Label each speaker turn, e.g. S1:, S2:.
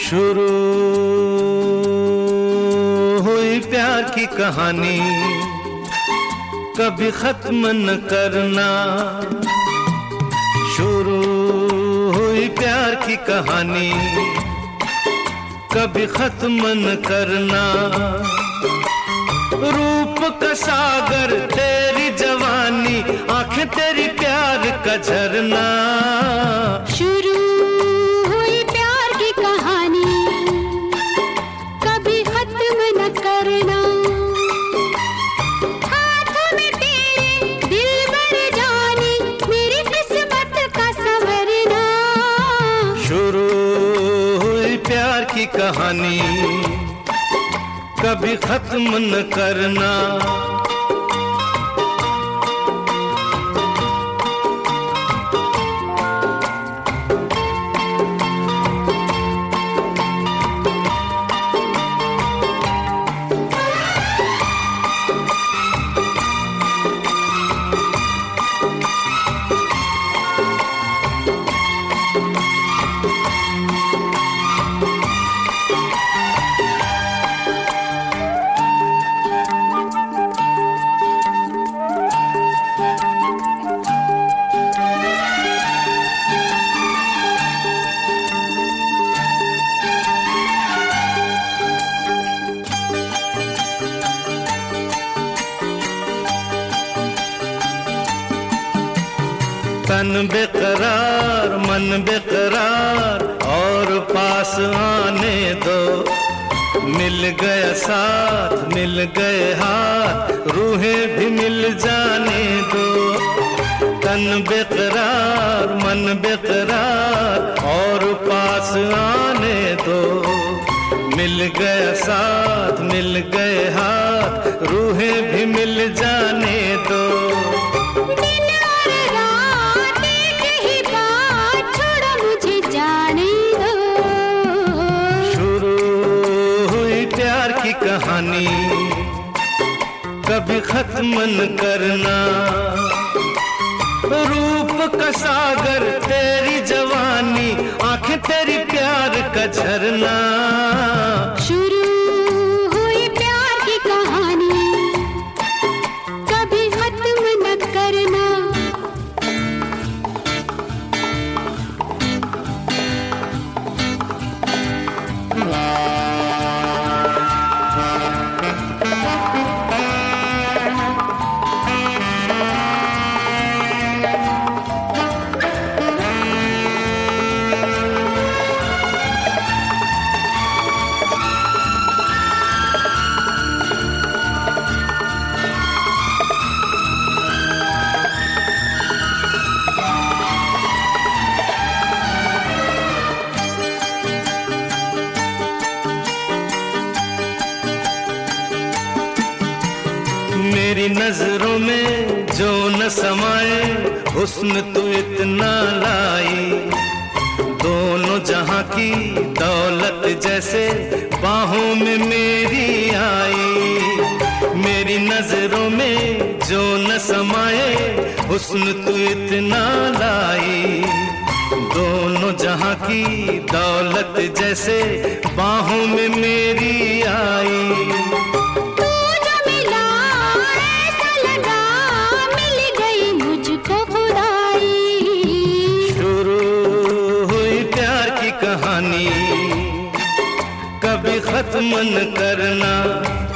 S1: शुरू हुई प्यार की कहानी, कभी खत्म न करना। शुरू हुई प्यार की कहानी, कभी खत्म न करना। रूप का सागर तेरी जवानी, आंखें तेरी प्यार का झरना।
S2: शुरू हुई प्यार की कहानी, कभी खत्म न करना। हाथों में तेरे दिल भर जानी, मेरी किस्मत का संवरना।
S1: शुरू हुई प्यार की कहानी, कभी खत्म न करना। तन बेकरार मन बेकरार और पास आने दो। मिल गया साथ मिल गए हाथ, रूहें भी मिल जाने दो। तन बेकरार मन बेकरार और पास आने दो। मिल गया साथ मिल गए हाथ, रूहें भी मिल जाने दो। कहानी कभी खत्म न करना। रूप का सागर तेरी जवानी, आंखें तेरी प्यार का झरना।
S2: शुरू हुई प्यार की कहानी, कभी खत्म न करना।
S1: मेरी नजरों में जो न समाए, हुस्न तू इतना लाई। दोनों जहां की दौलत जैसे बाहों में मेरी आई। मेरी नजरों में जो न समाए, हुस्न तू इतना लाई। दोनों जहां की दौलत जैसे बाहों में मेरी आई। कहानी कभी खत्म न करना।